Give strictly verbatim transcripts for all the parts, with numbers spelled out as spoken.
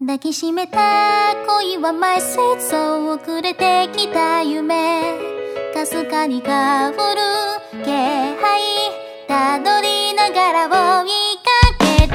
抱きしめた恋はマイスイーツを遅れてきた夢、かすかに香る気配たどりながら追いかけてみてよ。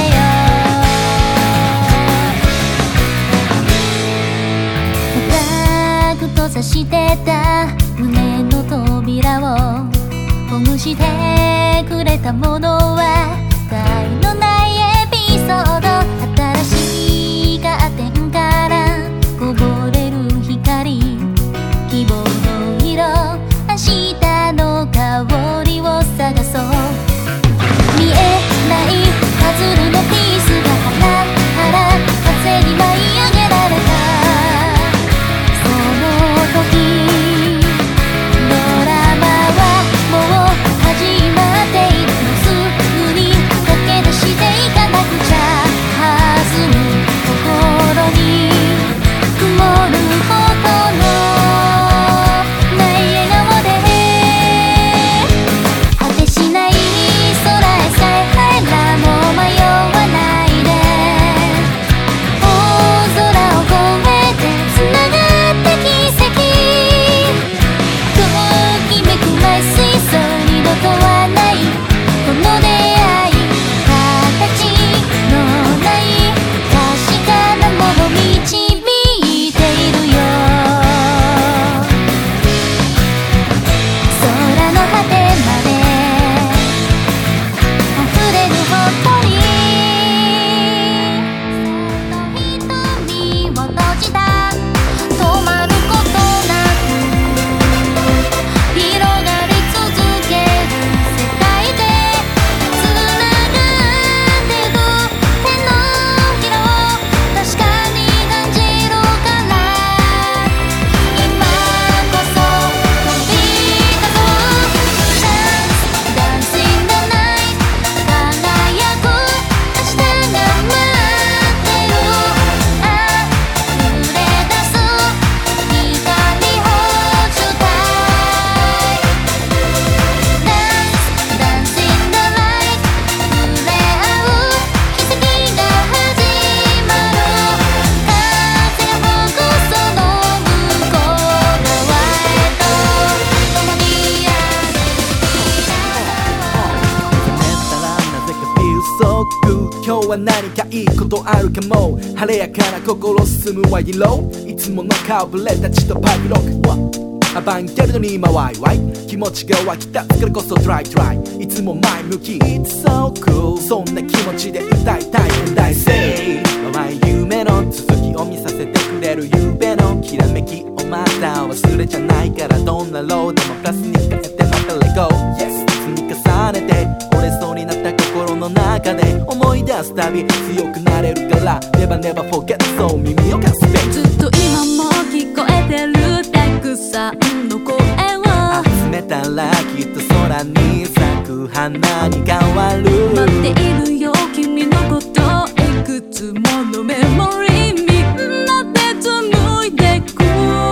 深く閉ざしてた胸の扉をほぐしてくれたものは他意のないエピソード。新しいカーテンからこぼれる光、希望の色、明日の香りを探そう。見えないパズルのピースがハラハラ風に舞い上げられたその時、ドラマはもう始まっているの。すぐに駆け出していかなくちゃ。弾む心に曇ることのない笑顔で果てしない空へさえ入らもう迷わないで、大空を越えてつながった奇跡、ときめくマイスイーツ、二度とはないこの出会い、形のない確かなもの導いているよ。空の果てまで溢れる誇り、そっと瞳を閉じた止まることなく広がり続ける世界でつながってく手のひらを確かに感じるから、今こそ飛び立とう。Dance in the night 輝く明日が待ってる。溢れ出す光放射体 Dance, dance in the light 触れ合う奇跡が始まる。風が吹くその向こう側へと共に歩き出たらなぜか feel so good。 今日は何かいいことあるかも。晴れやかな心進むワイロー、いつもの顔ぶれたちとパイロックアバンギャルドに今ワイワイ気持ちが湧き立つからこそトライトライ、いつも前向き It's so cool。 そんな気持ちで歌いたい現代性、淡い夢の続きを見させてくれる夢のきらめきをまた忘れじゃないから、どんなローでもプラスに変えてまたレゴー Yes 積み重ねて折れそうになった心の中で思い出すたび強くなれるから Never never forget。 そう耳を貸すべき、 ずっと今も聞こえてるたくさんの声を集めたらきっと空に咲く花に変わる。 待っているよ君のこと、いくつものメモリーみんなで紡いでく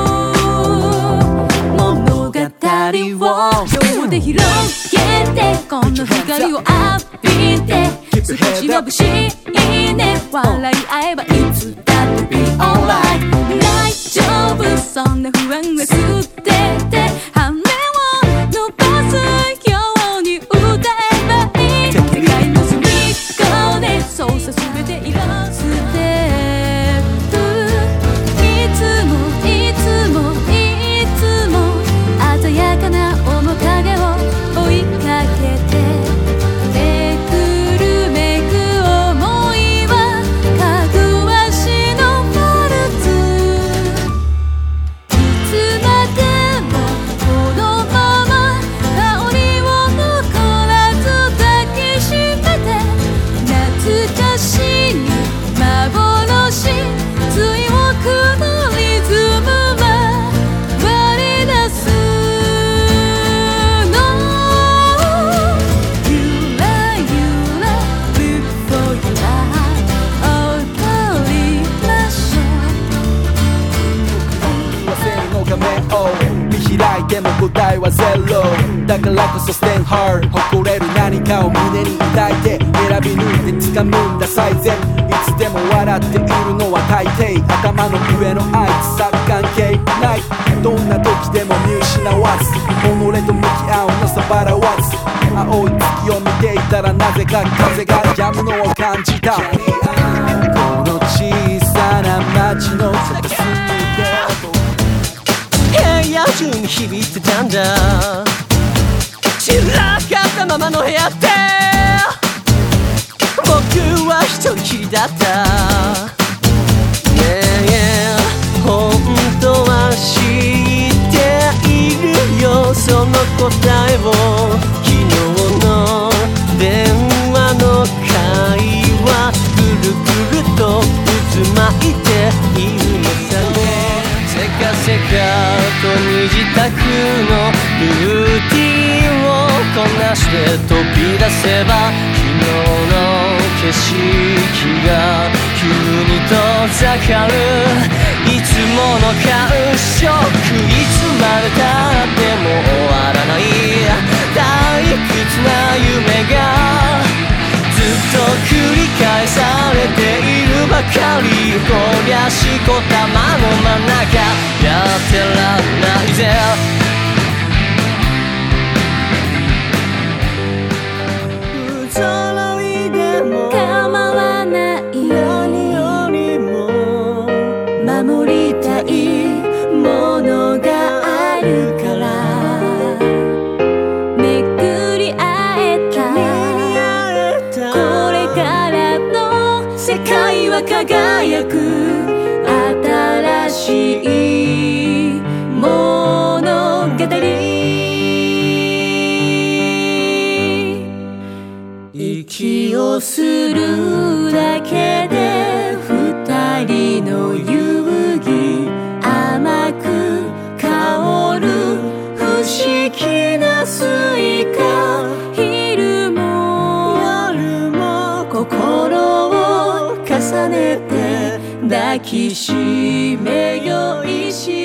物語を秒で広げて、この光を浴びて少し眩しいね、笑い合えばいつだって be alright。 大丈夫そんな不安は捨てて羽を伸ばすように歌えばいい。世界の隅っこで操作すべて色ステップ、いつもいつもいつも鮮やかな面影を追いかけて、めくるめく想いはかぐわしのワルツ、いつまで答えはゼロだからこそ Stand hard 誇れる何かを胸に抱いて選び抜いて掴むんだ最善いつでも笑っているのは大抵頭の上のあいつさ関係ないどんな時でも見失わず己と向き合うのさばらわず青い月を見ていたらなぜか風が止むのを感じたこの小さな街の片隅で部屋中に響いてたんだ散らかったままの部屋で僕は一人きりだったねえ本当は知っているよその答えを昨日の電話の会話ぐるぐると渦巻いているのさねせかせかと身支度のルーティンをこなして飛び出せば昨日の景色が急に遠ざかるいつもの感触いつまでたっても終わらない退屈な夢がずっと繰り返されているばかりこりゃしこたまの真ん中やってらんないぜ不揃いでも構わない何よりも守りたいものがあるからめくり会えたこれからの世界は輝く新しい物語息をするだけで二人の遊戯甘く香る不思議なスイカ昼も夜も心を重ねて抱きしめよう意識